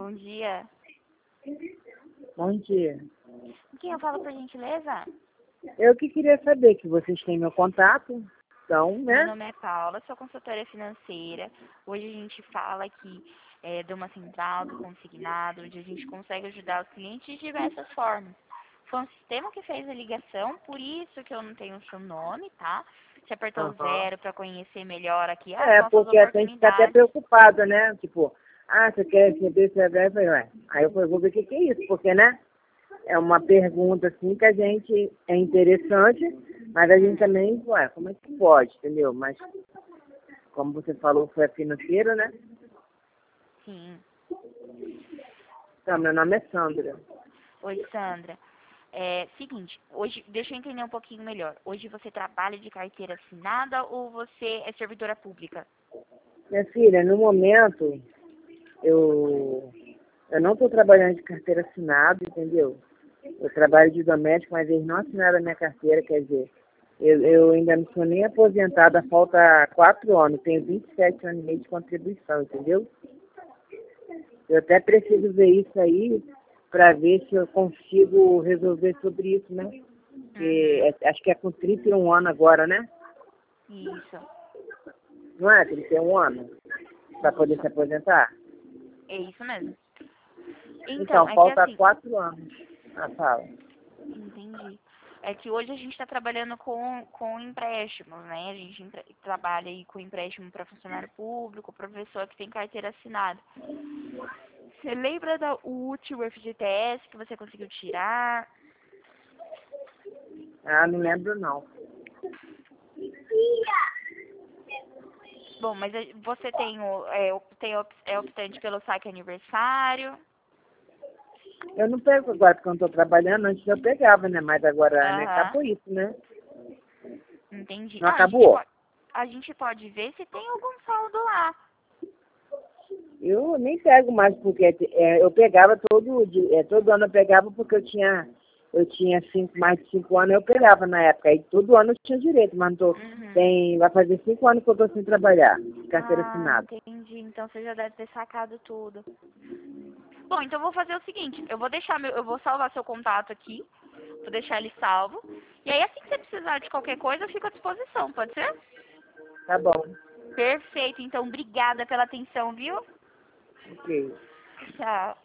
Bom dia. Bom dia. Quem eu falo, por gentileza? Eu que queria saber que vocês têm meu contato, então, Meu né? nome é Paula, sou consultora financeira. Hoje a gente fala aqui de uma central do consignado, onde a gente consegue ajudar os clientes de diversas formas. Foi um sistema que fez a ligação, por isso que eu não tenho o seu nome, tá? Você apertou Aham. 0 para conhecer melhor aqui as É, nossas porque a gente fica até oportunidades. preocupada, né? Tipo, você quer receber esse eu falei, ué. Aí eu falei, vou ver o que que é isso, porque, né? É uma pergunta, assim, que a gente é interessante, mas a gente também, ué, como é que pode, entendeu? Mas, como você falou, foi a financeira, né? Sim. Então, meu nome é Sandra. Oi, Sandra. Seguinte, hoje, deixa eu entender um pouquinho melhor. Hoje você trabalha de carteira assinada ou você é servidora pública? Minha filha, no momento, eu não estou trabalhando de carteira assinada, entendeu? Eu trabalho de doméstico, mas eles não assinaram a minha carteira, quer dizer, eu ainda não sou nem aposentada, falta 4 anos, tenho 27 anos e meio de contribuição, entendeu? Eu até preciso ver isso aí para ver se eu consigo resolver sobre isso, né? Porque Uhum. acho que é com 31 anos agora, né? Isso, Não é 31 anos? Para poder isso. se aposentar? É isso mesmo. Então, Então, é que falta assim, 4 anos. Fala. entendi. É que hoje a gente está trabalhando com empréstimos, né? A gente trabalha aí com empréstimo para funcionário público, para pessoa que tem carteira assinada. Você lembra do último FGTS que você conseguiu tirar? Não lembro não. Bom, mas você tem é optante pelo saque aniversário? Eu não pego agora porque eu não estou trabalhando, antes eu pegava, né? Mas agora, né, Aham, acabou isso, né? entendi. Não Não, acabou? a gente pode ver se tem algum saldo lá. Eu nem pego mais porque eu pegava todo ano eu pegava porque eu tinha mais de 5 anos, eu pegava na época. Aí todo ano eu tinha direito, mas não tô, Uhum. vai fazer 5 anos que eu estou sem trabalhar, de carteira Ah, assinada. entendi. Então você já deve ter sacado tudo. Bom, então eu vou fazer o seguinte, eu vou salvar seu contato aqui, vou deixar ele salvo. E aí assim que você precisar de qualquer coisa, eu fico à disposição, pode ser? Tá bom, Perfeito, então obrigada pela atenção, viu? ok. Tchau.